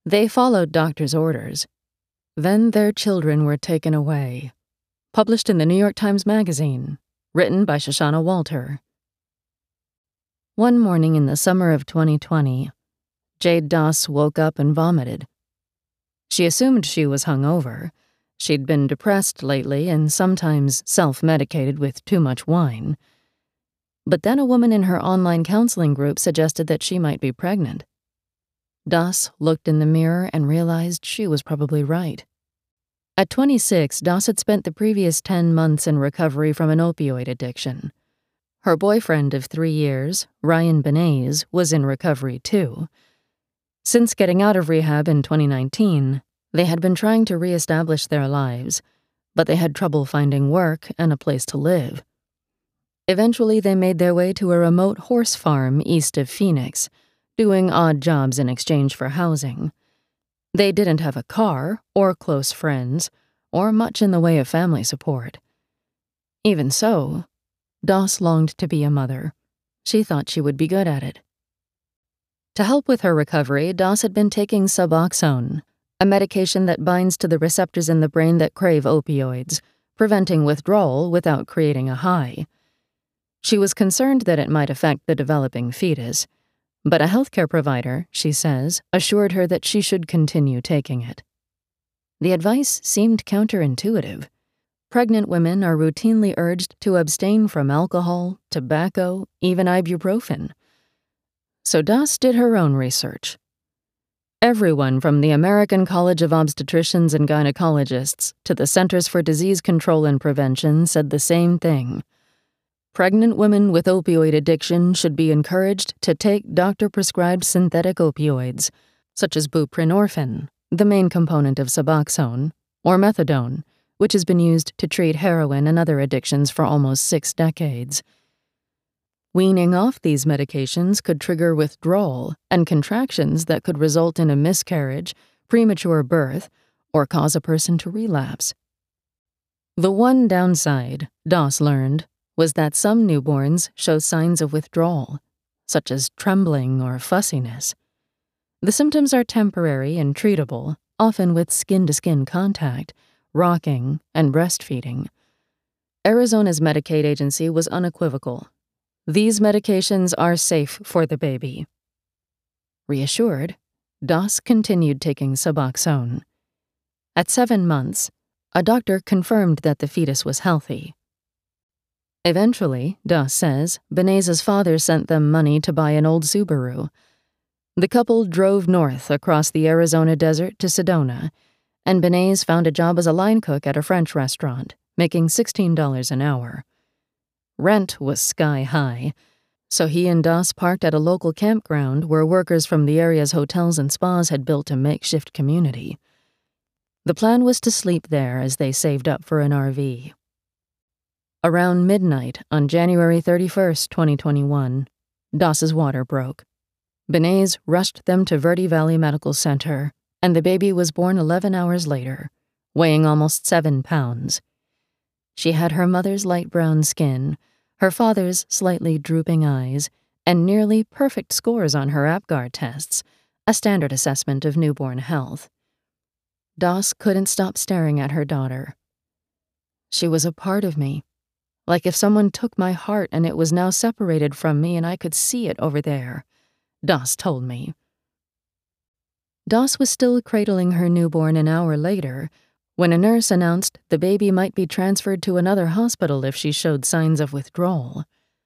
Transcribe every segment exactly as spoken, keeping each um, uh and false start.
They followed doctor's orders. Then their children were taken away. Published in the New York Times Magazine. Written by Shoshana Walter. One morning in the summer of twenty twenty, Jade Doss woke up and vomited. She assumed she was hungover. She'd been depressed lately and sometimes self-medicated with too much wine. But then a woman in her online counseling group suggested that she might be pregnant. Doss looked in the mirror and realized she was probably right. At twenty-six, Doss had spent the previous ten months in recovery from an opioid addiction. Her boyfriend of three years, Ryan Benays, was in recovery too. Since getting out of rehab in twenty nineteen, they had been trying to reestablish their lives, but they had trouble finding work and a place to live. Eventually, they made their way to a remote horse farm east of Phoenix, doing odd jobs in exchange for housing. They didn't have a car, or close friends, or much in the way of family support. Even so, Doss longed to be a mother. She thought she would be good at it. To help with her recovery, Doss had been taking Suboxone, a medication that binds to the receptors in the brain that crave opioids, preventing withdrawal without creating a high. She was concerned that it might affect the developing fetus, but a healthcare provider, she says, assured her that she should continue taking it. The advice seemed counterintuitive. Pregnant women are routinely urged to abstain from alcohol, tobacco, even ibuprofen. So Doss did her own research. Everyone from the American College of Obstetricians and Gynecologists to the Centers for Disease Control and Prevention said the same thing. Pregnant women with opioid addiction should be encouraged to take doctor-prescribed synthetic opioids, such as buprenorphine, the main component of Suboxone, or methadone, which has been used to treat heroin and other addictions for almost six decades. Weaning off these medications could trigger withdrawal and contractions that could result in a miscarriage, premature birth, or cause a person to relapse. The one downside, Doss learned, was that some newborns show signs of withdrawal, such as trembling or fussiness. The symptoms are temporary and treatable, often with skin-to-skin contact, rocking, and breastfeeding. Arizona's Medicaid agency was unequivocal. These medications are safe for the baby. Reassured, Doss continued taking Suboxone. At seven months, a doctor confirmed that the fetus was healthy. Eventually, Doss says, Benays' father sent them money to buy an old Subaru. The couple drove north across the Arizona desert to Sedona, and Benays found a job as a line cook at a French restaurant, making sixteen dollars an hour. Rent was sky high, so he and Doss parked at a local campground where workers from the area's hotels and spas had built a makeshift community. The plan was to sleep there as they saved up for an R V. Around midnight on January thirty-first, twenty twenty-one, Doss's water broke. Benays rushed them to Verde Valley Medical Center, and the baby was born eleven hours later, weighing almost seven pounds. She had her mother's light brown skin, her father's slightly drooping eyes, and nearly perfect scores on her APGAR tests, a standard assessment of newborn health. Doss couldn't stop staring at her daughter. She was a part of me, like if someone took my heart and it was now separated from me and I could see it over there, Doss told me. Doss was still cradling her newborn an hour later when a nurse announced the baby might be transferred to another hospital if she showed signs of withdrawal.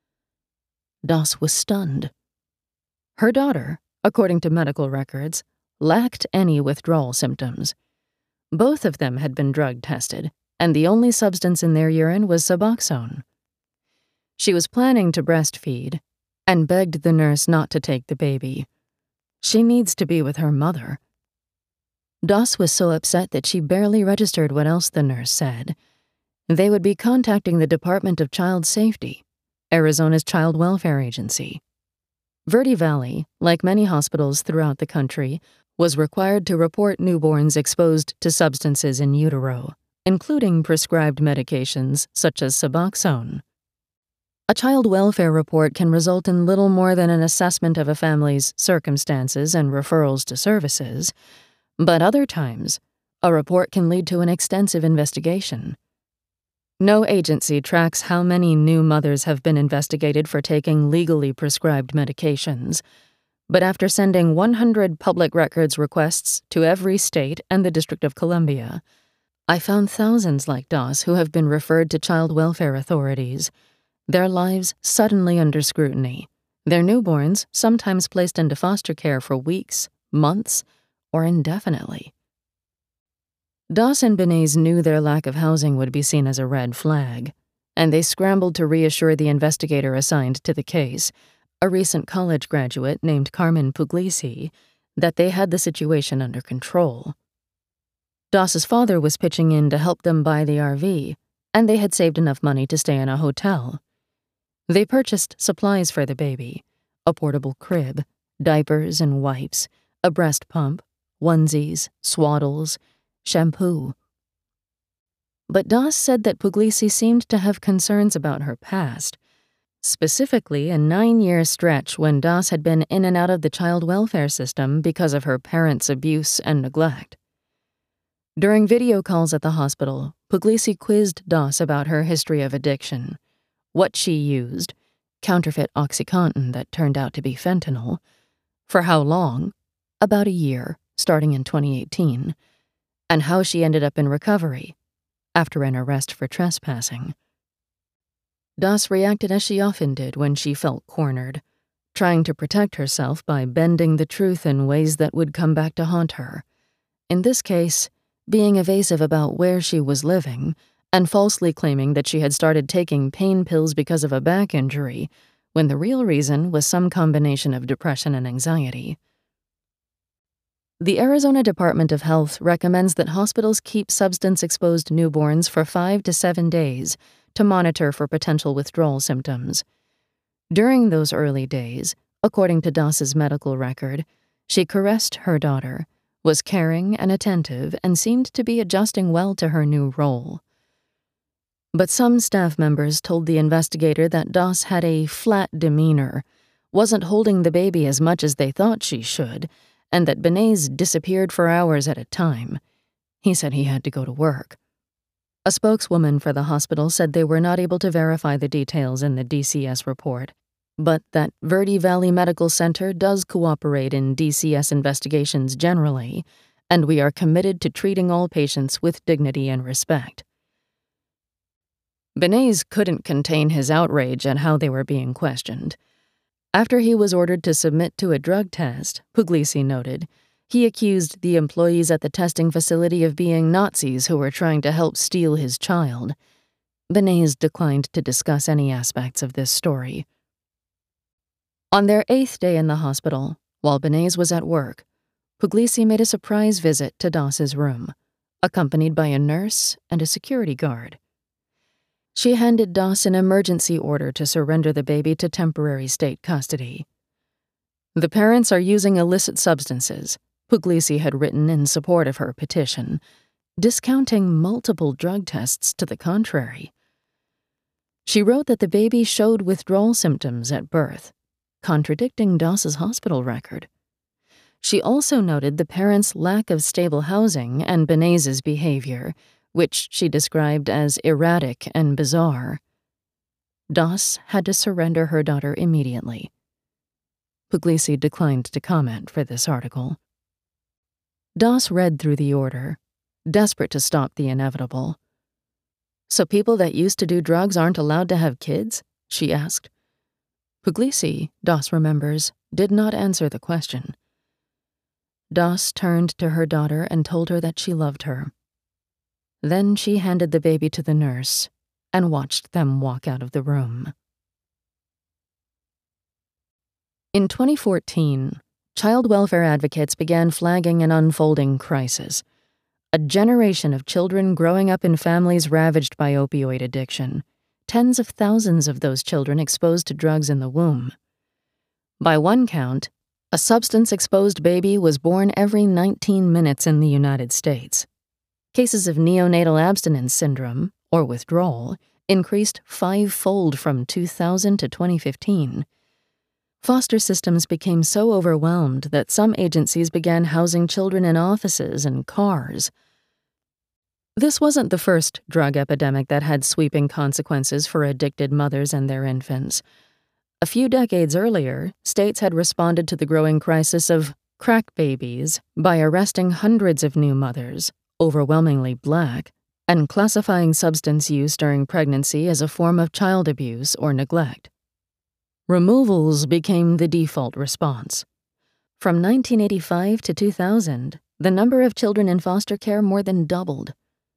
Doss was stunned. Her daughter, according to medical records, lacked any withdrawal symptoms. Both of them had been drug tested, and the only substance in their urine was Suboxone. She was planning to breastfeed, and begged the nurse not to take the baby. She needs to be with her mother. Doss was so upset that she barely registered what else the nurse said. They would be contacting the Department of Child Safety, Arizona's child welfare agency. Verde Valley, like many hospitals throughout the country, was required to report newborns exposed to substances in utero, including prescribed medications such as Suboxone. A child welfare report can result in little more than an assessment of a family's circumstances and referrals to services, But other times, a report can lead to an extensive investigation. No agency tracks how many new mothers have been investigated for taking legally prescribed medications, but after sending one hundred public records requests to every state and the District of Columbia, I found thousands like Das who have been referred to child welfare authorities, their lives suddenly under scrutiny, their newborns sometimes placed into foster care for weeks, months, or indefinitely. Das and Benays knew their lack of housing would be seen as a red flag, and they scrambled to reassure the investigator assigned to the case, a recent college graduate named Carmen Puglisi, that they had the situation under control. Das's father was pitching in to help them buy the R V, and they had saved enough money to stay in a hotel. They purchased supplies for the baby, a portable crib, diapers and wipes, a breast pump, onesies, swaddles, shampoo. But Das said that Puglisi seemed to have concerns about her past, specifically a nine-year stretch when Das had been in and out of the child welfare system because of her parents' abuse and neglect. During video calls at the hospital, Puglisi quizzed Das about her history of addiction, what she used, counterfeit OxyContin that turned out to be fentanyl, for how long, about a year, starting in twenty eighteen, and how she ended up in recovery, after an arrest for trespassing. Das reacted as she often did when she felt cornered, trying to protect herself by bending the truth in ways that would come back to haunt her. In this case, being evasive about where she was living and falsely claiming that she had started taking pain pills because of a back injury, when the real reason was some combination of depression and anxiety. The Arizona Department of Health recommends that hospitals keep substance-exposed newborns for five to seven days to monitor for potential withdrawal symptoms. During those early days, according to Das's medical record, she caressed her daughter, was caring and attentive, and seemed to be adjusting well to her new role. But some staff members told the investigator that Das had a flat demeanor, wasn't holding the baby as much as they thought she should, and that Benays disappeared for hours at a time. He said he had to go to work. A spokeswoman for the hospital said they were not able to verify the details in the D C S report, but that Verde Valley Medical Center does cooperate in D C S investigations generally, and we are committed to treating all patients with dignity and respect. Benays couldn't contain his outrage at how they were being questioned. After he was ordered to submit to a drug test, Puglisi noted, he accused the employees at the testing facility of being Nazis who were trying to help steal his child. Benays declined to discuss any aspects of this story. On their eighth day in the hospital, while Benays was at work, Puglisi made a surprise visit to Das's room, accompanied by a nurse and a security guard. She handed Das an emergency order to surrender the baby to temporary state custody. The parents are using illicit substances, Puglisi had written in support of her petition, discounting multiple drug tests to the contrary. She wrote that the baby showed withdrawal symptoms at birth, contradicting Das's hospital record. She also noted the parents' lack of stable housing and Benays' behavior, which she described as erratic and bizarre. Das had to surrender her daughter immediately. Puglisi declined to comment for this article. Das read through the order, desperate to stop the inevitable. "So people that used to do drugs aren't allowed to have kids?" she asked. Puglisi, Das remembers, did not answer the question. Das turned to her daughter and told her that she loved her. Then she handed the baby to the nurse and watched them walk out of the room. In twenty fourteen, child welfare advocates began flagging an unfolding crisis, a generation of children growing up in families ravaged by opioid addiction, tens of thousands of those children exposed to drugs in the womb. By one count, a substance-exposed baby was born every nineteen minutes in the United States. Cases of neonatal abstinence syndrome, or withdrawal, increased five-fold from two thousand to twenty fifteen. Foster systems became so overwhelmed that some agencies began housing children in offices and cars. This wasn't the first drug epidemic that had sweeping consequences for addicted mothers and their infants. A few decades earlier, states had responded to the growing crisis of crack babies by arresting hundreds of new mothers, overwhelmingly black, and classifying substance use during pregnancy as a form of child abuse or neglect. Removals became the default response. From nineteen eighty-five to two thousand, the number of children in foster care more than doubled.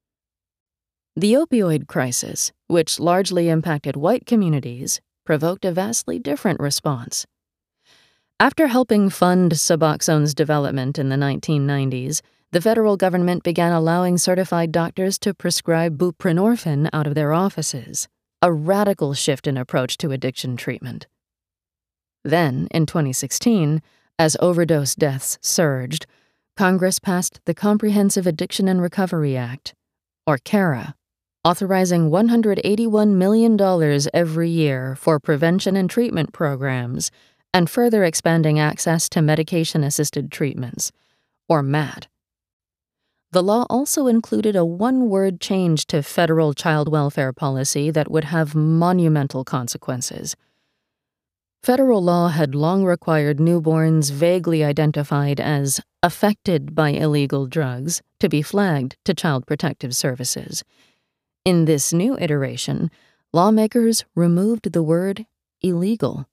The opioid crisis, which largely impacted white communities, provoked a vastly different response. After helping fund Suboxone's development in the nineteen nineties, the federal government began allowing certified doctors to prescribe buprenorphine out of their offices, a radical shift in approach to addiction treatment. Then, in twenty sixteen, as overdose deaths surged, Congress passed the Comprehensive Addiction and Recovery Act, or CARA, authorizing one hundred eighty-one million dollars every year for prevention and treatment programs, and further expanding access to medication-assisted treatments, or MAT. The law also included a one-word change to federal child welfare policy that would have monumental consequences. Federal law had long required newborns vaguely identified as affected by illegal drugs to be flagged to Child Protective Services. In this new iteration, lawmakers removed the word illegal.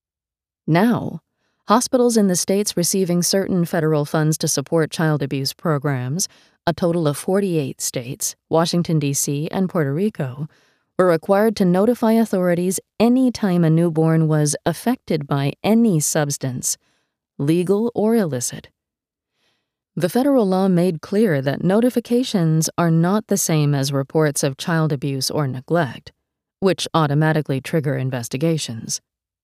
Now, hospitals in the states receiving certain federal funds to support child abuse programs, a total of forty-eight states, Washington, D C, and Puerto Rico, were required to notify authorities any time a newborn was affected by any substance, legal or illicit. The federal law made clear that notifications are not the same as reports of child abuse or neglect, which automatically trigger investigations.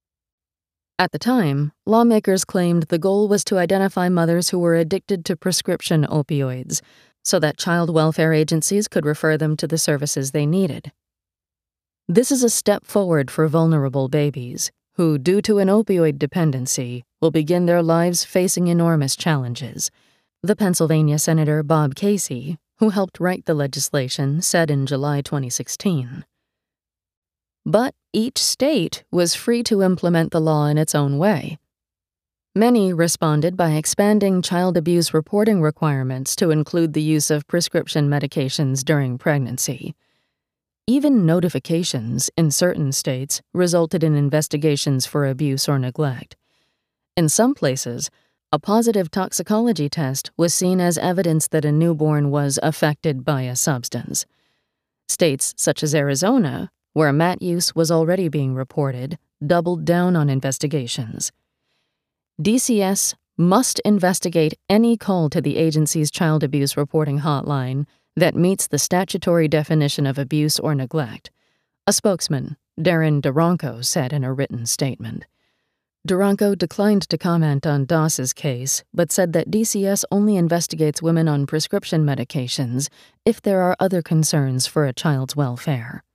At the time, lawmakers claimed the goal was to identify mothers who were addicted to prescription opioids so that child welfare agencies could refer them to the services they needed. This is a step forward for vulnerable babies who, due to an opioid dependency, will begin their lives facing enormous challenges. The Pennsylvania Senator Bob Casey, who helped write the legislation, said in July twenty sixteen. But each state was free to implement the law in its own way. Many responded by expanding child abuse reporting requirements to include the use of prescription medications during pregnancy. Even notifications in certain states resulted in investigations for abuse or neglect. In some places, a positive toxicology test was seen as evidence that a newborn was affected by a substance. States such as Arizona, where MAT use was already being reported, doubled down on investigations. D C S must investigate any call to the agency's child abuse reporting hotline that meets the statutory definition of abuse or neglect, a spokesman, Darren Duranko, said in a written statement. Duranko declined to comment on Doss's case, but said that D C S only investigates women on prescription medications if there are other concerns for a child's welfare.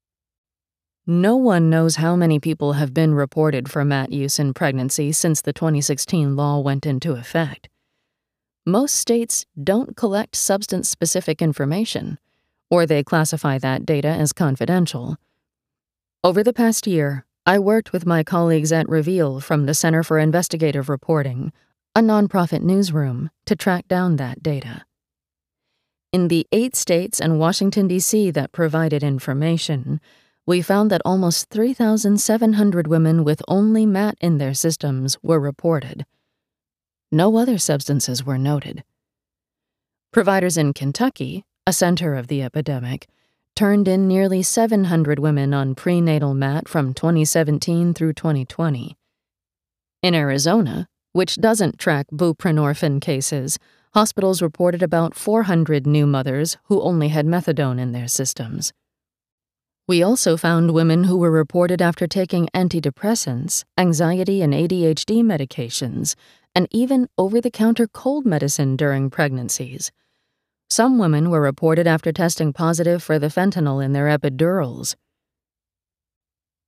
No one knows how many people have been reported for MAT use in pregnancy since the twenty sixteen law went into effect. Most states don't collect substance-specific information, or they classify that data as confidential. Over the past year, I worked with my colleagues at Reveal from the Center for Investigative Reporting, a nonprofit newsroom, to track down that data. In the eight states and Washington, D C that provided information, we found that almost three thousand seven hundred women with only MAT in their systems were reported. No other substances were noted. Providers in Kentucky, a center of the epidemic, turned in nearly seven hundred women on prenatal MAT from twenty seventeen through twenty twenty. In Arizona, which doesn't track buprenorphine cases, hospitals reported about four hundred new mothers who only had methadone in their systems. We also found women who were reported after taking antidepressants, anxiety and A D H D medications, and even over-the-counter cold medicine during pregnancies. Some women were reported after testing positive for the fentanyl in their epidurals.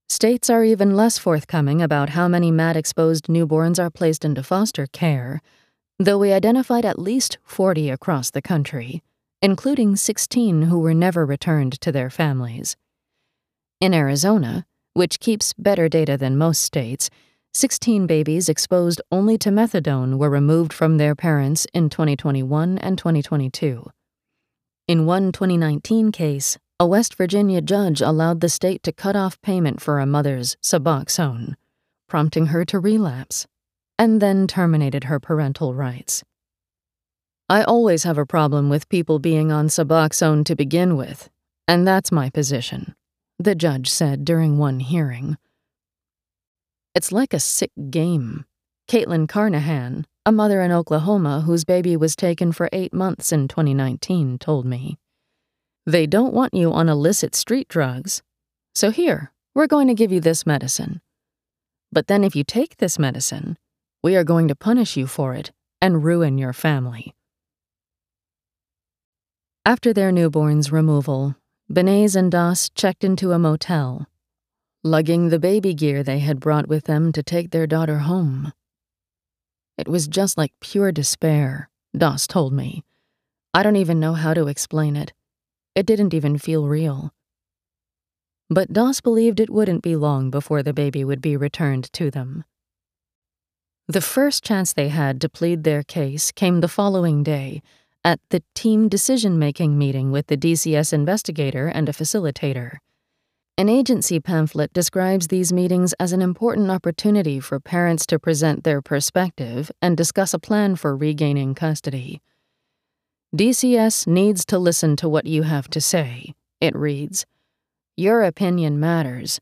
States are even less forthcoming about how many M A D-exposed newborns are placed into foster care, though we identified at least forty across the country, including sixteen who were never returned to their families. In Arizona, which keeps better data than most states, sixteen babies exposed only to methadone were removed from their parents in twenty twenty-one and twenty twenty-two. In one twenty nineteen case, a West Virginia judge allowed the state to cut off payment for a mother's Suboxone, prompting her to relapse, and then terminated her parental rights. I always have a problem with people being on Suboxone to begin with, and that's my position, the judge said during one hearing. It's like a sick game. Caitlin Carnahan, a mother in Oklahoma whose baby was taken for eight months in twenty nineteen, told me. They don't want you on illicit street drugs. So here, we're going to give you this medicine. But then if you take this medicine, we are going to punish you for it and ruin your family. After their newborn's removal, Benays and Das checked into a motel, lugging the baby gear they had brought with them to take their daughter home. It was just like pure despair, Das told me. I don't even know how to explain it. It didn't even feel real. But Das believed it wouldn't be long before the baby would be returned to them. The first chance they had to plead their case came the following day at the team decision-making meeting with the D C S investigator and a facilitator. An agency pamphlet describes these meetings as an important opportunity for parents to present their perspective and discuss a plan for regaining custody. D C S needs to listen to what you have to say, it reads. Your opinion matters.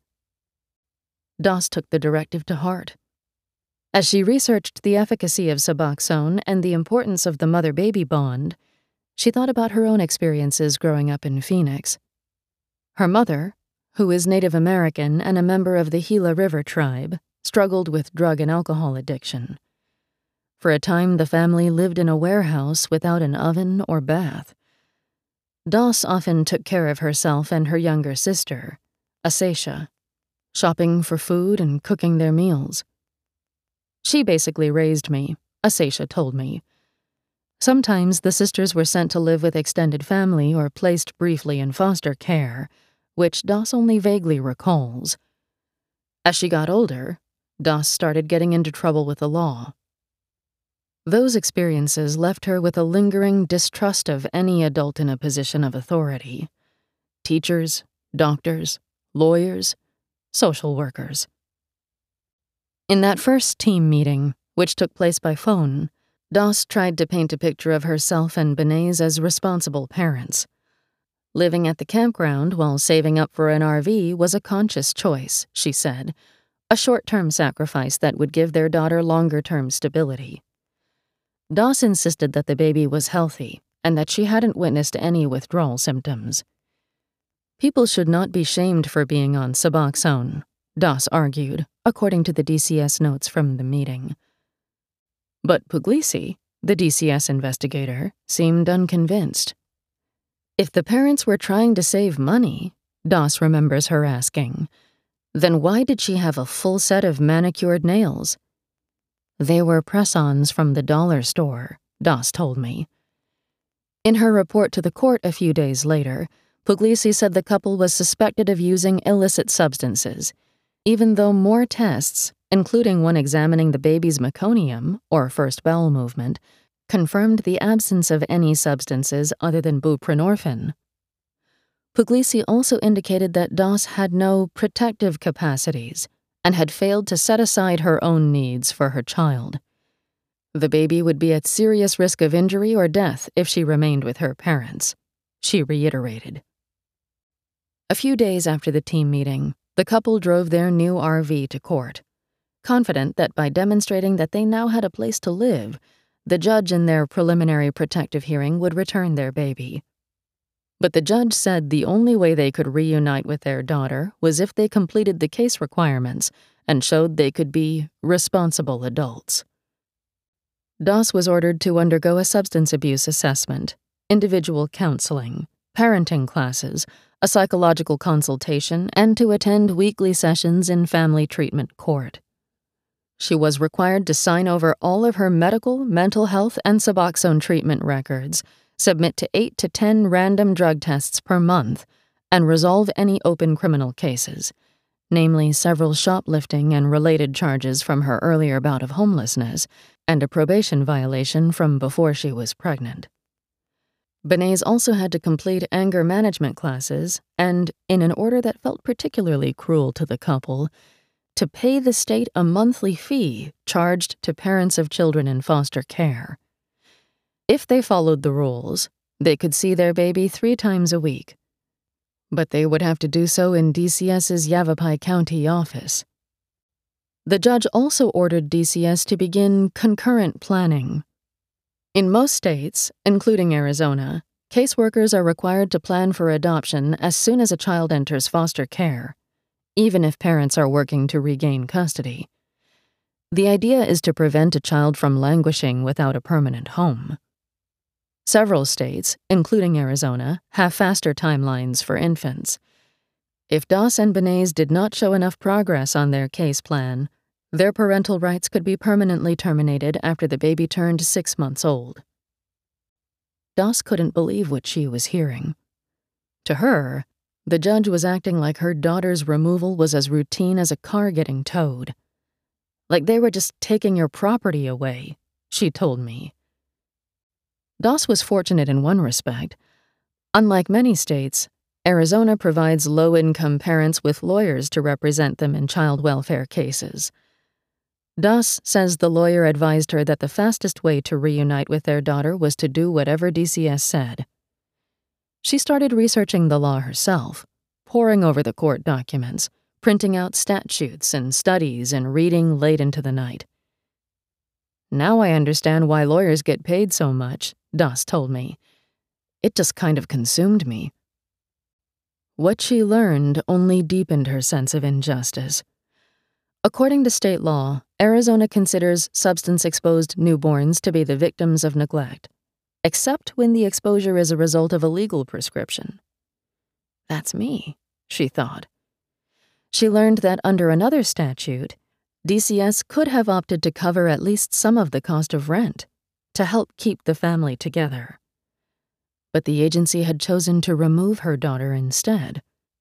Das took the directive to heart. As she researched the efficacy of Suboxone and the importance of the mother-baby bond, she thought about her own experiences growing up in Phoenix. Her mother, who is Native American and a member of the Gila River tribe, struggled with drug and alcohol addiction. For a time, the family lived in a warehouse without an oven or bath. Das often took care of herself and her younger sister, Asacia, shopping for food and cooking their meals. She basically raised me, Asacia told me. Sometimes the sisters were sent to live with extended family or placed briefly in foster care, which Das only vaguely recalls. As she got older, Das started getting into trouble with the law. Those experiences left her with a lingering distrust of any adult in a position of authority. Teachers, doctors, lawyers, social workers. In that first team meeting, which took place by phone, Das tried to paint a picture of herself and Benays as responsible parents. Living at the campground while saving up for an R V was a conscious choice, she said, a short-term sacrifice that would give their daughter longer-term stability. Das insisted that the baby was healthy and that she hadn't witnessed any withdrawal symptoms. People should not be shamed for being on Suboxone, Das argued, according to the D C S notes from the meeting. But Puglisi, the D C S investigator, seemed unconvinced. If the parents were trying to save money, Das remembers her asking, then why did she have a full set of manicured nails? They were press-ons from the dollar store, Das told me. In her report to the court a few days later, Puglisi said the couple was suspected of using illicit substances, even though more tests, including one examining the baby's meconium, or first bowel movement, confirmed the absence of any substances other than buprenorphine. Puglisi also indicated that Das had no protective capacities and had failed to set aside her own needs for her child. The baby would be at serious risk of injury or death if she remained with her parents, she reiterated. A few days after the team meeting, the couple drove their new R V to court, confident that by demonstrating that they now had a place to live, the judge in their preliminary protective hearing would return their baby. But the judge said the only way they could reunite with their daughter was if they completed the case requirements and showed they could be responsible adults. Das was ordered to undergo a substance abuse assessment, individual counseling, parenting classes, a psychological consultation, and to attend weekly sessions in family treatment court. She was required to sign over all of her medical, mental health, and Suboxone treatment records, submit to eight to ten random drug tests per month, and resolve any open criminal cases, namely several shoplifting and related charges from her earlier bout of homelessness, and a probation violation from before she was pregnant. Benays also had to complete anger management classes and, in an order that felt particularly cruel to the couple, to pay the state a monthly fee charged to parents of children in foster care. If they followed the rules, they could see their baby three times a week, but they would have to do so in D C S's Yavapai County office. The judge also ordered D C S to begin concurrent planning. In most states, including Arizona, caseworkers are required to plan for adoption as soon as a child enters foster care, even if parents are working to regain custody. The idea is to prevent a child from languishing without a permanent home. Several states, including Arizona, have faster timelines for infants. If Doss and Benays did not show enough progress on their case plan, their parental rights could be permanently terminated after the baby turned six months old. Doss couldn't believe what she was hearing. To her, the judge was acting like her daughter's removal was as routine as a car getting towed. Like they were just taking your property away, she told me. Doss was fortunate in one respect. Unlike many states, Arizona provides low-income parents with lawyers to represent them in child welfare cases. Doss says the lawyer advised her that the fastest way to reunite with their daughter was to do whatever D C S said. She started researching the law herself, poring over the court documents, printing out statutes and studies and reading late into the night. Now I understand why lawyers get paid so much, Doss told me. It just kind of consumed me. What she learned only deepened her sense of injustice. According to state law, Arizona considers substance-exposed newborns to be the victims of neglect, except when the exposure is a result of a legal prescription. That's me, she thought. She learned that under another statute, D C S could have opted to cover at least some of the cost of rent to help keep the family together. But the agency had chosen to remove her daughter instead.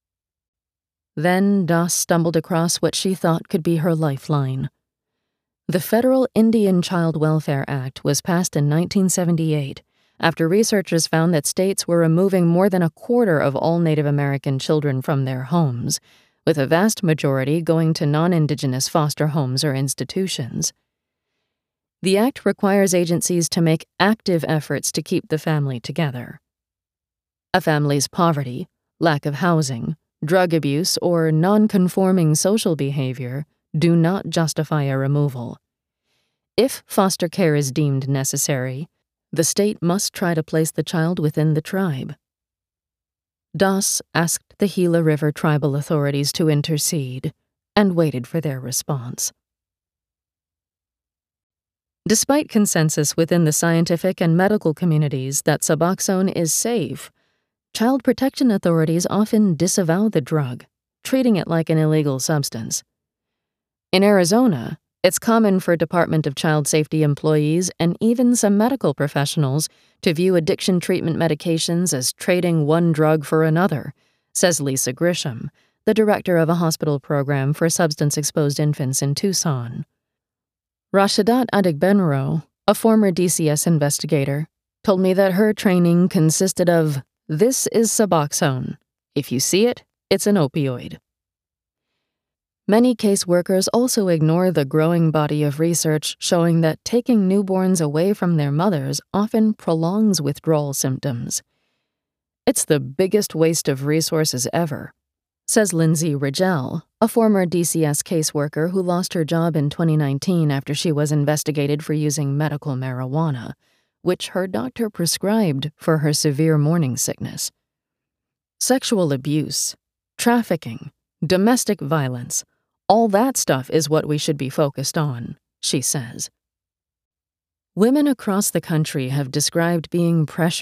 Then Doss stumbled across what she thought could be her lifeline. The Federal Indian Child Welfare Act was passed in nineteen seventy-eight after researchers found that states were removing more than a quarter of all Native American children from their homes, with a vast majority going to non-Indigenous foster homes or institutions. The act requires agencies to make active efforts to keep the family together. A family's poverty, lack of housing, drug abuse, or non-conforming social behavior do not justify a removal. If foster care is deemed necessary, the state must try to place the child within the tribe. Doss asked the Gila River tribal authorities to intercede and waited for their response. Despite consensus within the scientific and medical communities that Suboxone is safe, child protection authorities often disavow the drug, treating it like an illegal substance. In Arizona, it's common for Department of Child Safety employees and even some medical professionals to view addiction treatment medications as trading one drug for another, says Lisa Grisham, the director of a hospital program for substance-exposed infants in Tucson. Rashadat Adegbenro, a former D C S investigator, told me that her training consisted of, "This is Suboxone. If you see it, it's an opioid." Many caseworkers also ignore the growing body of research showing that taking newborns away from their mothers often prolongs withdrawal symptoms. It's the biggest waste of resources ever, says Lindsay Rigel, a former D C S caseworker who lost her job in twenty nineteen after she was investigated for using medical marijuana, which her doctor prescribed for her severe morning sickness. Sexual abuse, trafficking, domestic violence, all that stuff is what we should be focused on, she says. Women across the country have described being pressured,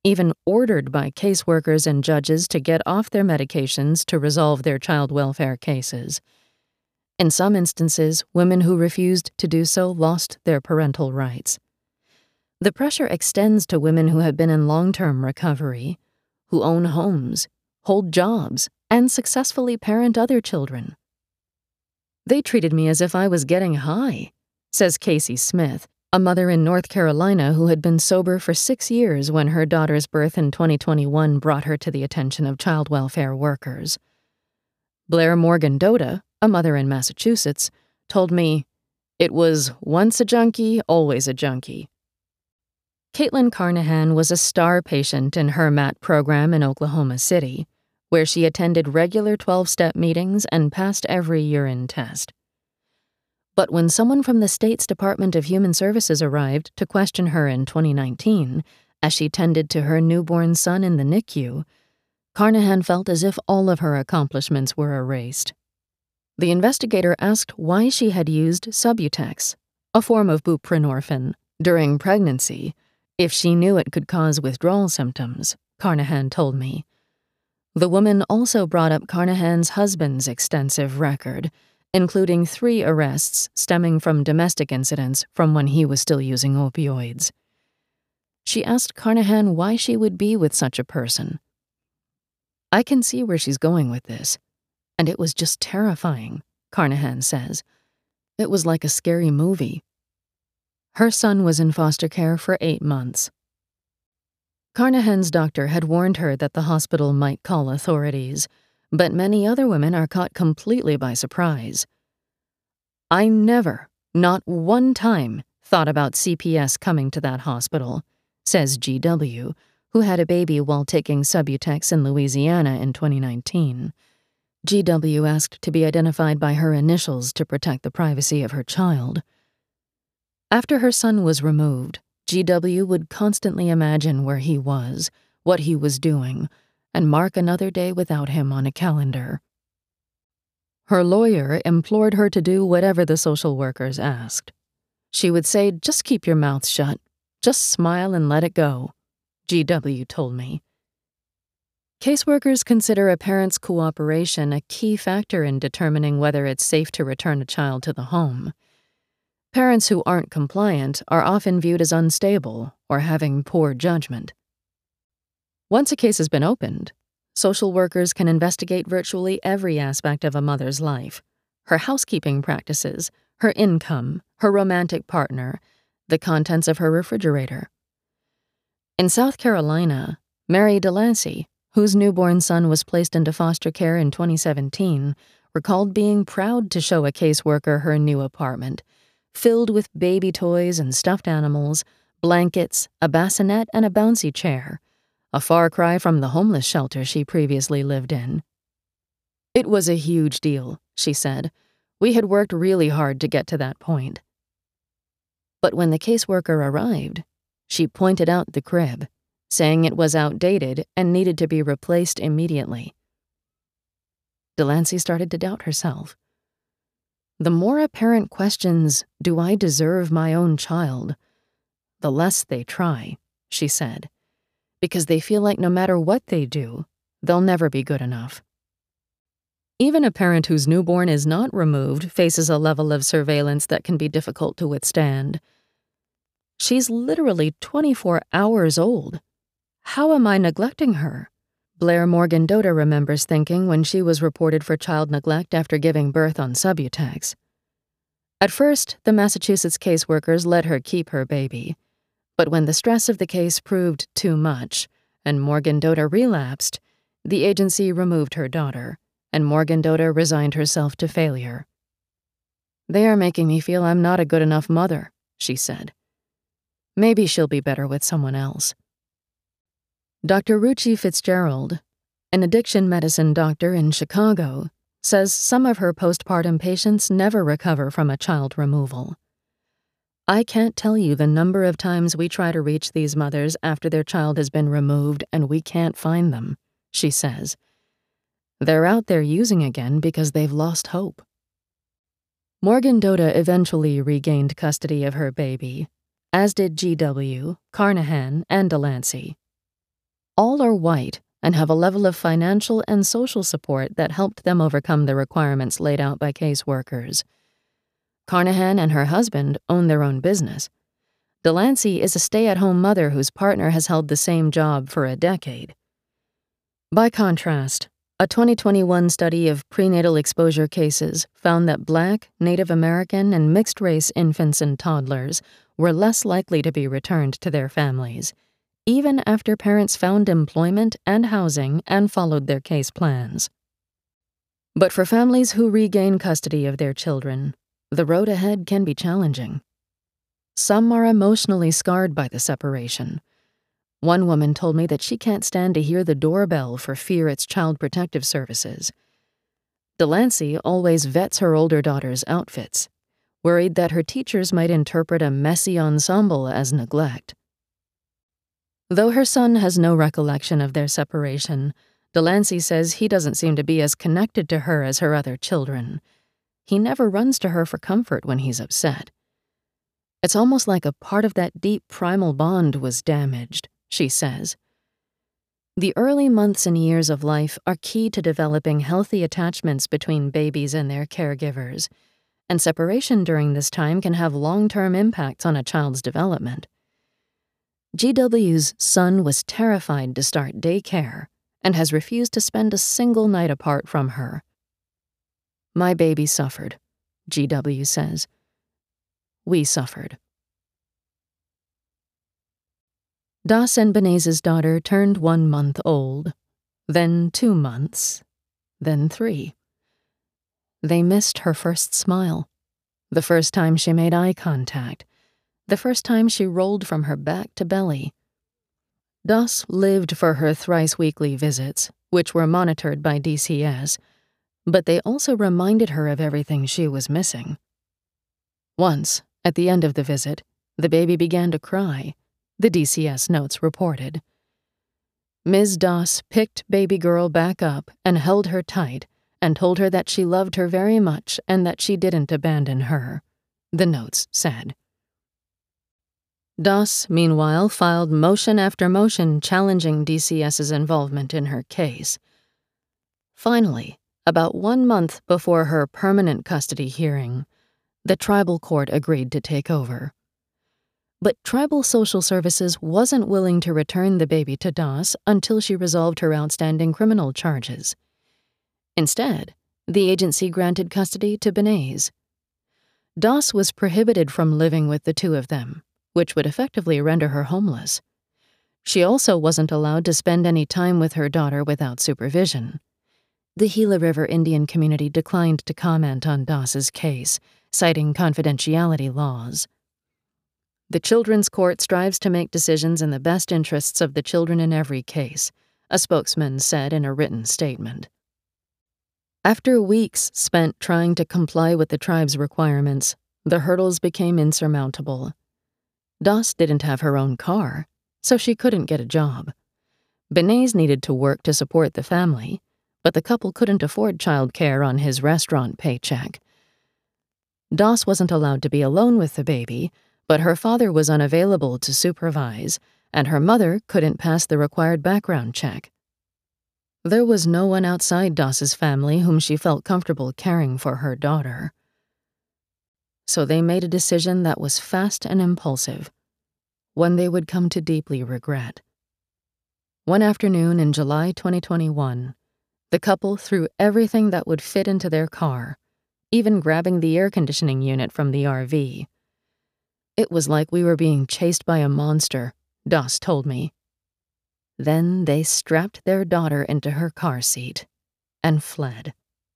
even ordered by caseworkers and judges to get off their medications to resolve their child welfare cases. In some instances, women who refused to do so lost their parental rights. The pressure extends to women who have been in long-term recovery, who own homes, hold jobs, and successfully parent other children. They treated me as if I was getting high, says Casey Smith, a mother in North Carolina who had been sober for six years when her daughter's birth in twenty twenty-one brought her to the attention of child welfare workers. Blair Morgan Dota, a mother in Massachusetts, told me, "It was once a junkie, always a junkie." Caitlin Carnahan was a star patient in her M A T program in Oklahoma City, where she attended regular twelve-step meetings and passed every urine test. But when someone from the state's Department of Human Services arrived to question her in twenty nineteen, as she tended to her newborn son in the N I C U, Carnahan felt as if all of her accomplishments were erased. The investigator asked why she had used Subutex, a form of buprenorphine, during pregnancy, if she knew it could cause withdrawal symptoms, Carnahan told me. The woman also brought up Carnahan's husband's extensive record, including three arrests stemming from domestic incidents from when he was still using opioids. She asked Carnahan why she would be with such a person. "I can see where she's going with this, and it was just terrifying," Carnahan says. "It was like a scary movie." Her son was in foster care for eight months. Carnahan's doctor had warned her that the hospital might call authorities, but many other women are caught completely by surprise. "I never, not one time, thought about C P S coming to that hospital," says G W, who had a baby while taking Subutex in Louisiana in twenty nineteen. G W asked to be identified by her initials to protect the privacy of her child. After her son was removed, G W would constantly imagine where he was, what he was doing, and mark another day without him on a calendar. Her lawyer implored her to do whatever the social workers asked. She would say, "Just keep your mouth shut. Just smile and let it go," G W told me. Caseworkers consider a parent's cooperation a key factor in determining whether it's safe to return a child to the home. Parents who aren't compliant are often viewed as unstable or having poor judgment. Once a case has been opened, social workers can investigate virtually every aspect of a mother's life: her housekeeping practices, her income, her romantic partner, the contents of her refrigerator. In South Carolina, Mary Delancey, whose newborn son was placed into foster care in twenty seventeen, recalled being proud to show a caseworker her new apartment, filled with baby toys and stuffed animals, blankets, a bassinet, and a bouncy chair, a far cry from the homeless shelter she previously lived in. "It was a huge deal," she said. "We had worked really hard to get to that point." But when the caseworker arrived, she pointed out the crib, saying it was outdated and needed to be replaced immediately. Delancey started to doubt herself. "The more a parent questions, 'Do I deserve my own child?' the less they try," she said, "because they feel like no matter what they do, they'll never be good enough." Even a parent whose newborn is not removed faces a level of surveillance that can be difficult to withstand. "She's literally twenty-four hours old. How am I neglecting her?" Blair Morgan Dota remembers thinking when she was reported for child neglect after giving birth on Subutex. At first, the Massachusetts caseworkers let her keep her baby. But when the stress of the case proved too much, and Morgan Dota relapsed, the agency removed her daughter, and Morgan Dota resigned herself to failure. "They are making me feel I'm not a good enough mother," she said. "Maybe she'll be better with someone else." Doctor Ruchi Fitzgerald, an addiction medicine doctor in Chicago, says some of her postpartum patients never recover from a child removal. "I can't tell you the number of times we try to reach these mothers after their child has been removed and we can't find them," she says. "They're out there using again because they've lost hope." Morgan Dota eventually regained custody of her baby, as did G W, Carnahan, and Delancey. All are white and have a level of financial and social support that helped them overcome the requirements laid out by caseworkers. Carnahan and her husband own their own business. Delancey is a stay-at-home mother whose partner has held the same job for a decade. By contrast, a twenty twenty-one study of prenatal exposure cases found that Black, Native American, and mixed-race infants and toddlers were less likely to be returned to their families, even after parents found employment and housing and followed their case plans. But for families who regain custody of their children, the road ahead can be challenging. Some are emotionally scarred by the separation. One woman told me that she can't stand to hear the doorbell for fear it's Child Protective Services. Delancey always vets her older daughter's outfits, worried that her teachers might interpret a messy ensemble as neglect. Though her son has no recollection of their separation, Delancey says he doesn't seem to be as connected to her as her other children. He never runs to her for comfort when he's upset. It's almost like a part of that deep primal bond was damaged, she says. The early months and years of life are key to developing healthy attachments between babies and their caregivers, and separation during this time can have long-term impacts on a child's development. G W's son was terrified to start daycare and has refused to spend a single night apart from her. "My baby suffered," G W says. "We suffered." Das and Benaz's daughter turned one month old, then two months, then three. They missed her first smile, the first time she made eye contact, the first time she rolled from her back to belly. Das lived for her thrice-weekly visits, which were monitored by D C S, but they also reminded her of everything she was missing. Once, at the end of the visit, the baby began to cry, the D C S notes reported. Miz Das picked baby girl back up and held her tight and told her that she loved her very much and that she didn't abandon her, the notes said. Das, meanwhile, filed motion after motion challenging D C S's involvement in her case. Finally, about one month before her permanent custody hearing, the tribal court agreed to take over. But Tribal Social Services wasn't willing to return the baby to Das until she resolved her outstanding criminal charges. Instead, the agency granted custody to Benaz. Das was prohibited from living with the two of them, which would effectively render her homeless. She also wasn't allowed to spend any time with her daughter without supervision. The Gila River Indian community declined to comment on Das's case, citing confidentiality laws. The Children's Court strives to make decisions in the best interests of the children in every case, a spokesman said in a written statement. After weeks spent trying to comply with the tribe's requirements, the hurdles became insurmountable. Das didn't have her own car, so she couldn't get a job. Benaz needed to work to support the family, but the couple couldn't afford child care on his restaurant paycheck. Das wasn't allowed to be alone with the baby, but her father was unavailable to supervise, and her mother couldn't pass the required background check. There was no one outside Das's family whom she felt comfortable caring for her daughter. So they made a decision that was fast and impulsive, one they would come to deeply regret. One afternoon in July twenty twenty-one, the couple threw everything that would fit into their car, even grabbing the air conditioning unit from the R V. It was like we were being chased by a monster, Das told me. Then they strapped their daughter into her car seat and fled.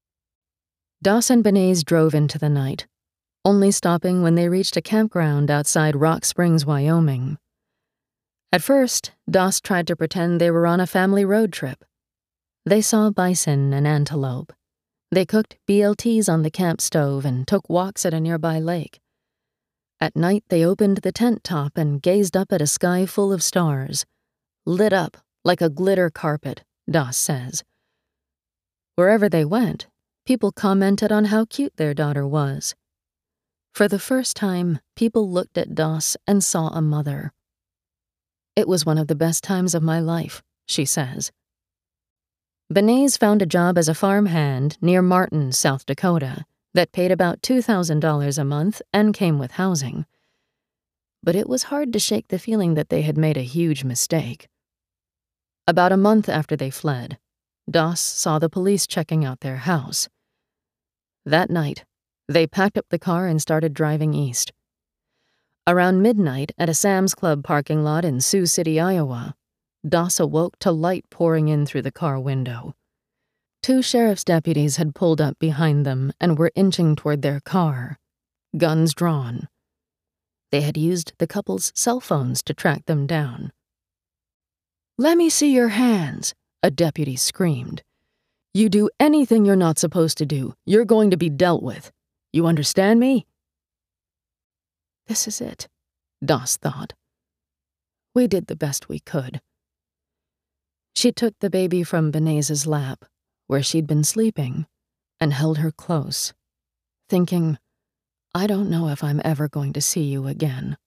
Das and Benaz drove into the night, only stopping when they reached a campground outside Rock Springs, Wyoming. At first, Das tried to pretend they were on a family road trip. They saw bison and antelope. They cooked B L Ts on the camp stove and took walks at a nearby lake. At night, they opened the tent top and gazed up at a sky full of stars, lit up like a glitter carpet, Das says. Wherever they went, people commented on how cute their daughter was. For the first time, people looked at Das and saw a mother. It was one of the best times of my life, she says. Benays found a job as a farmhand near Martin, South Dakota, that paid about two thousand dollars a month and came with housing. But it was hard to shake the feeling that they had made a huge mistake. About a month after they fled, Doss saw the police checking out their house. That night, they packed up the car and started driving east. Around midnight at a Sam's Club parking lot in Sioux City, Iowa, Doss awoke to light pouring in through the car window. Two sheriff's deputies had pulled up behind them and were inching toward their car, guns drawn. They had used the couple's cell phones to track them down. "Let me see your hands," a deputy screamed. "You do anything you're not supposed to do, you're going to be dealt with. You understand me?" This is it, Doss thought. We did the best we could. She took the baby from Benays' lap, where she'd been sleeping, and held her close, thinking, I don't know if I'm ever going to see you again.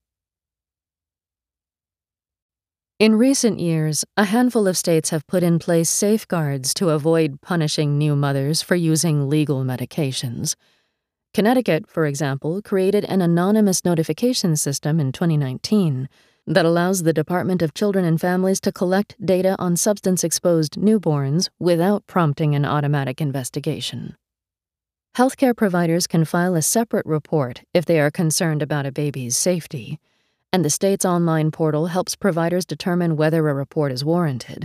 In recent years, a handful of states have put in place safeguards to avoid punishing new mothers for using legal medications. Connecticut, for example, created an anonymous notification system in twenty nineteen that allows the Department of Children and Families to collect data on substance-exposed newborns without prompting an automatic investigation. Healthcare providers can file a separate report if they are concerned about a baby's safety, and the state's online portal helps providers determine whether a report is warranted.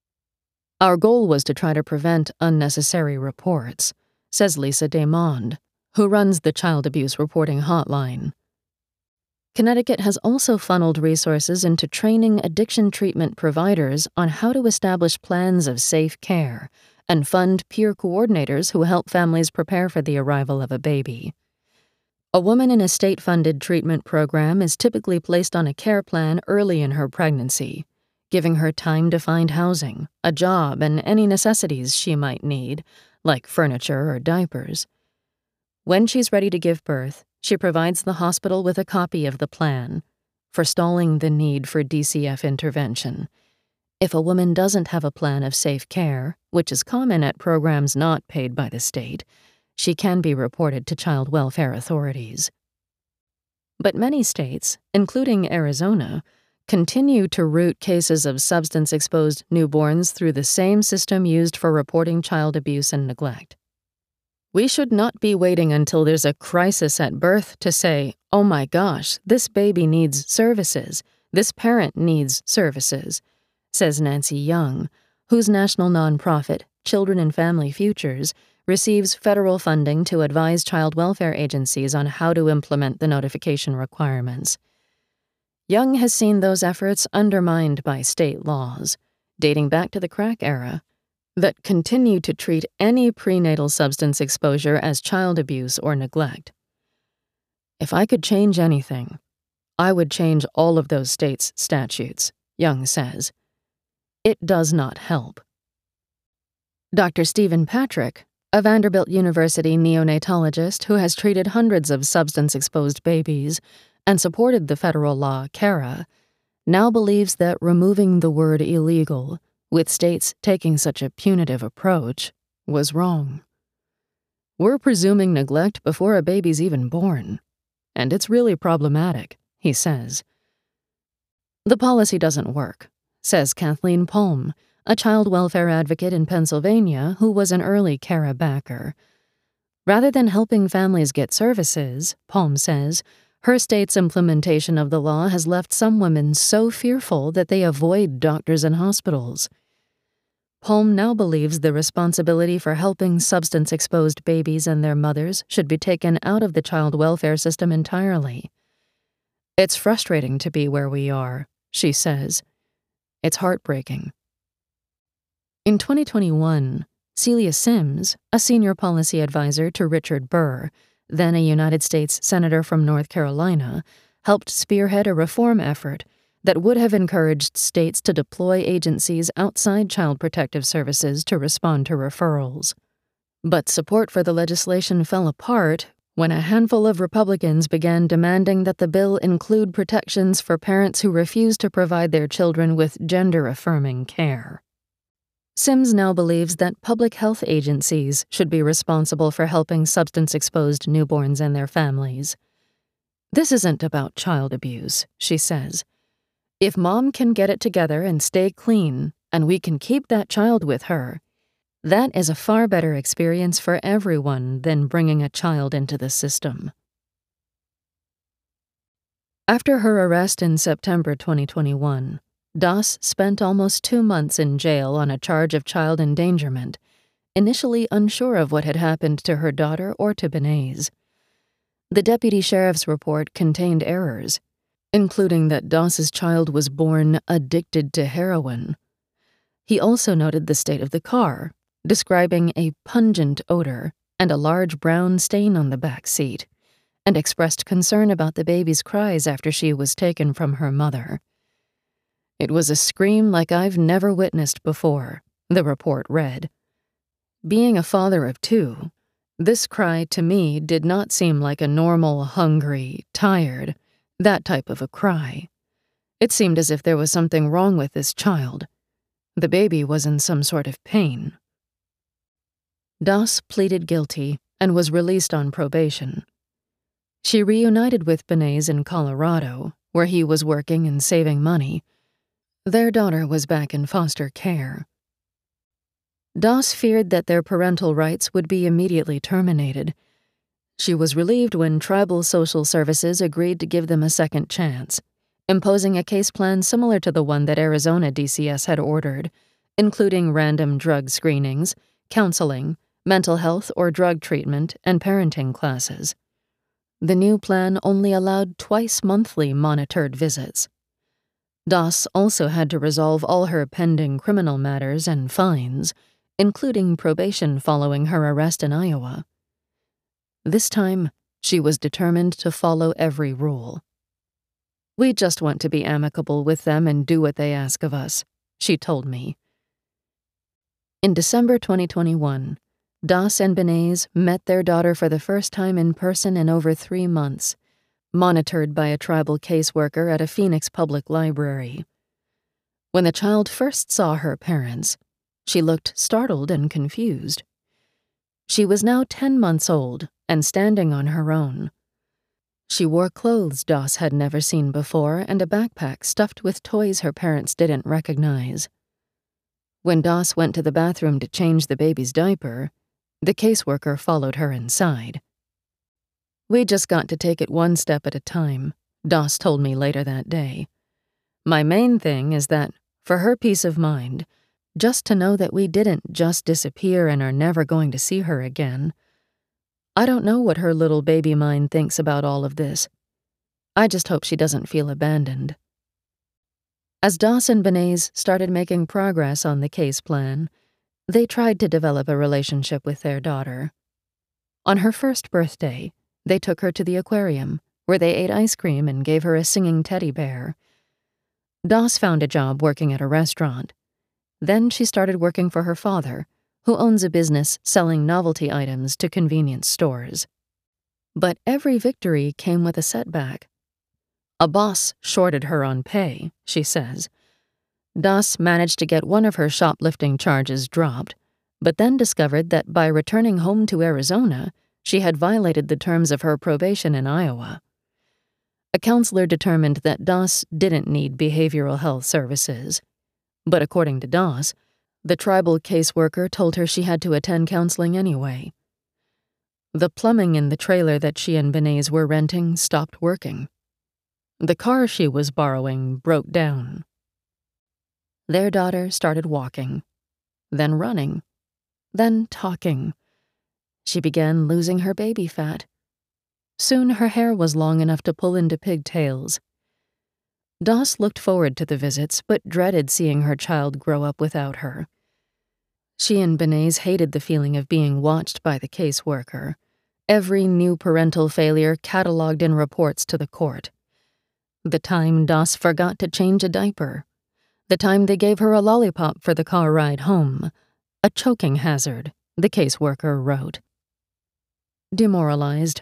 Our goal was to try to prevent unnecessary reports, says Lisa Desmondes, who runs the child abuse reporting hotline. Connecticut has also funneled resources into training addiction treatment providers on how to establish plans of safe care and fund peer coordinators who help families prepare for the arrival of a baby. A woman in a state-funded treatment program is typically placed on a care plan early in her pregnancy, giving her time to find housing, a job, and any necessities she might need, like furniture or diapers. When she's ready to give birth, she provides the hospital with a copy of the plan, forestalling the need for D C F intervention. If a woman doesn't have a plan of safe care, which is common at programs not paid by the state, she can be reported to child welfare authorities. But many states, including Arizona, continue to route cases of substance-exposed newborns through the same system used for reporting child abuse and neglect. We should not be waiting until there's a crisis at birth to say, oh my gosh, this baby needs services, this parent needs services, says Nancy Young, whose national nonprofit, Children and Family Futures, receives federal funding to advise child welfare agencies on how to implement the notification requirements. Young has seen those efforts undermined by state laws, dating back to the crack era, that continue to treat any prenatal substance exposure as child abuse or neglect. If I could change anything, I would change all of those states' statutes, Young says. It does not help. Doctor Stephen Patrick, a Vanderbilt University neonatologist who has treated hundreds of substance-exposed babies and supported the federal law CARA, now believes that removing the word illegal, with states taking such a punitive approach, was wrong. We're presuming neglect before a baby's even born, and it's really problematic, he says. The policy doesn't work, says Kathleen Palm, a child welfare advocate in Pennsylvania who was an early CARA backer. Rather than helping families get services, Palm says, her state's implementation of the law has left some women so fearful that they avoid doctors and hospitals. Palm now believes the responsibility for helping substance-exposed babies and their mothers should be taken out of the child welfare system entirely. It's frustrating to be where we are, she says. It's heartbreaking. In twenty twenty-one, Celia Sims, a senior policy advisor to Richard Burr, then a United States Senator from North Carolina, helped spearhead a reform effort that would have encouraged states to deploy agencies outside Child Protective Services to respond to referrals. But support for the legislation fell apart when a handful of Republicans began demanding that the bill include protections for parents who refuse to provide their children with gender-affirming care. Sims now believes that public health agencies should be responsible for helping substance-exposed newborns and their families. "This isn't about child abuse," she says. "If mom can get it together and stay clean, and we can keep that child with her, that is a far better experience for everyone than bringing a child into the system." After her arrest in September twenty twenty-one, Doss spent almost two months in jail on a charge of child endangerment, initially unsure of what had happened to her daughter or to Benays. The deputy sheriff's report contained errors, including that Doss's child was born addicted to heroin. He also noted the state of the car, describing a pungent odor and a large brown stain on the back seat, and expressed concern about the baby's cries after she was taken from her mother. "It was a scream like I've never witnessed before," the report read. "Being a father of two, this cry to me did not seem like a normal, hungry, tired, that type of a cry. It seemed as if there was something wrong with this child. The baby was in some sort of pain." Doss pleaded guilty and was released on probation. She reunited with Benays in Colorado, where he was working and saving money. Their daughter was back in foster care. Doss feared that their parental rights would be immediately terminated. She was relieved when Tribal Social Services agreed to give them a second chance, imposing a case plan similar to the one that Arizona D C S had ordered, including random drug screenings, counseling, mental health or drug treatment, and parenting classes. The new plan only allowed twice-monthly monitored visits. Doss also had to resolve all her pending criminal matters and fines, including probation following her arrest in Iowa. This time, she was determined to follow every rule. "We just want to be amicable with them and do what they ask of us," she told me. In December twenty twenty-one, Doss and Benays met their daughter for the first time in person in over three months, monitored by a tribal caseworker at a Phoenix public library. When the child first saw her parents, she looked startled and confused. She was now ten months old and standing on her own. She wore clothes Doss had never seen before and a backpack stuffed with toys her parents didn't recognize. When Doss went to the bathroom to change the baby's diaper, the caseworker followed her inside. "We just got to take it one step at a time," Doss told me later that day. "My main thing is that, for her peace of mind, just to know that we didn't just disappear and are never going to see her again. I don't know what her little baby mind thinks about all of this. I just hope she doesn't feel abandoned." As Doss and Benays started making progress on the case plan, they tried to develop a relationship with their daughter. On her first birthday, they took her to the aquarium, where they ate ice cream and gave her a singing teddy bear. Doss found a job working at a restaurant. Then she started working for her father, who owns a business selling novelty items to convenience stores. But every victory came with a setback. A boss shorted her on pay, she says. Doss managed to get one of her shoplifting charges dropped, but then discovered that by returning home to Arizona, she had violated the terms of her probation in Iowa. A counselor determined that Doss didn't need behavioral health services. But according to Doss, the tribal caseworker told her she had to attend counseling anyway. The plumbing in the trailer that she and Benays were renting stopped working. The car she was borrowing broke down. Their daughter started walking, then running, then talking. She began losing her baby fat. Soon her hair was long enough to pull into pigtails. Doss looked forward to the visits, but dreaded seeing her child grow up without her. She and Benays hated the feeling of being watched by the caseworker, every new parental failure cataloged in reports to the court. The time Doss forgot to change a diaper. The time they gave her a lollipop for the car ride home. A choking hazard, the caseworker wrote. Demoralized,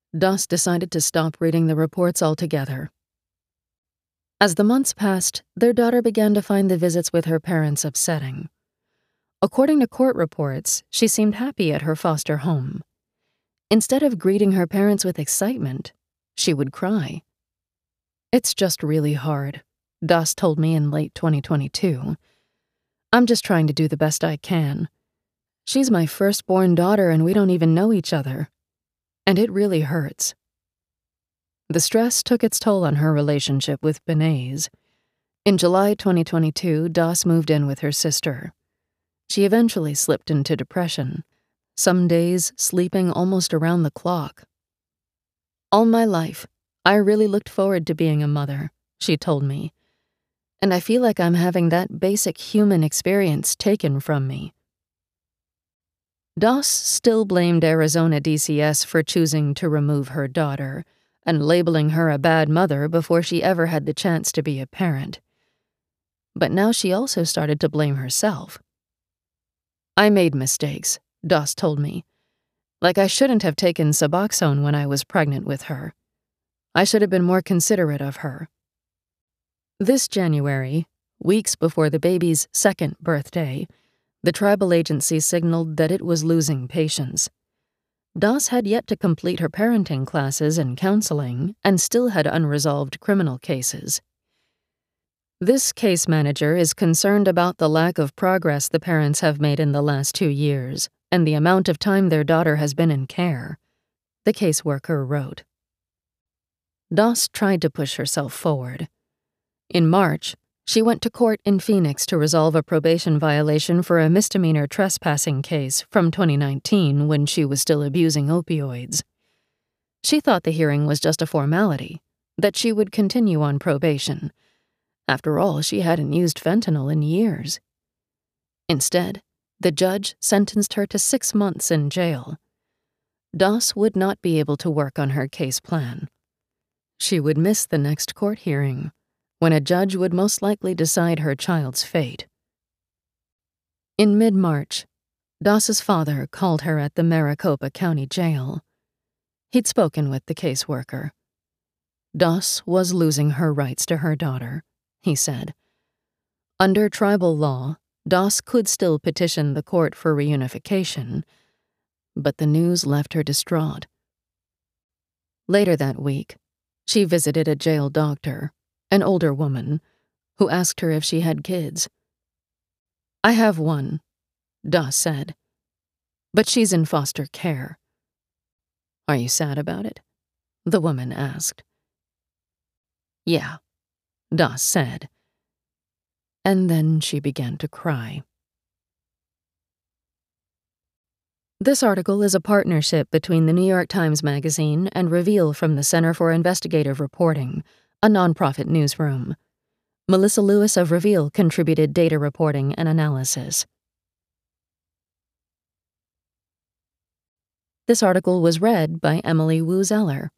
Das decided to stop reading the reports altogether. As the months passed, their daughter began to find the visits with her parents upsetting. According to court reports, she seemed happy at her foster home. Instead of greeting her parents with excitement, she would cry. "It's just really hard," Das told me in late twenty twenty-two. "I'm just trying to do the best I can. She's my firstborn daughter and we don't even know each other. And it really hurts." The stress took its toll on her relationship with Benays. In July twenty twenty-two, Das moved in with her sister. She eventually slipped into depression, some days sleeping almost around the clock. "All my life, I really looked forward to being a mother," she told me. "And I feel like I'm having that basic human experience taken from me." Das still blamed Arizona D C S for choosing to remove her daughter and labeling her a bad mother before she ever had the chance to be a parent. But now she also started to blame herself. "I made mistakes," Das told me. "Like I shouldn't have taken Suboxone when I was pregnant with her. I should have been more considerate of her." This January, weeks before the baby's second birthday, the tribal agency signaled that it was losing patience. Das had yet to complete her parenting classes and counseling and still had unresolved criminal cases. This case manager is concerned about the lack of progress the parents have made in the last two years and the amount of time their daughter has been in care, the caseworker wrote. Das tried to push herself forward. In March, she went to court in Phoenix to resolve a probation violation for a misdemeanor trespassing case from twenty nineteen when she was still abusing opioids. She thought the hearing was just a formality, that she would continue on probation. After all, she hadn't used fentanyl in years. Instead, the judge sentenced her to six months in jail. Das would not be able to work on her case plan. She would miss the next court hearing, when a judge would most likely decide her child's fate. In mid-March, Das's father called her at the Maricopa County Jail. He'd spoken with the caseworker. Das was losing her rights to her daughter, he said. Under tribal law, Das could still petition the court for reunification, but the news left her distraught. Later that week, she visited a jail doctor, an older woman, who asked her if she had kids. "I have one," Das said, "but she's in foster care." "Are you sad about it?" the woman asked. "Yeah," Das said. And then she began to cry. This article is a partnership between the New York Times Magazine and Reveal from the Center for Investigative Reporting, a nonprofit newsroom. Melissa Lewis of Reveal contributed data reporting and analysis. This article was read by Emily Wu Zeller.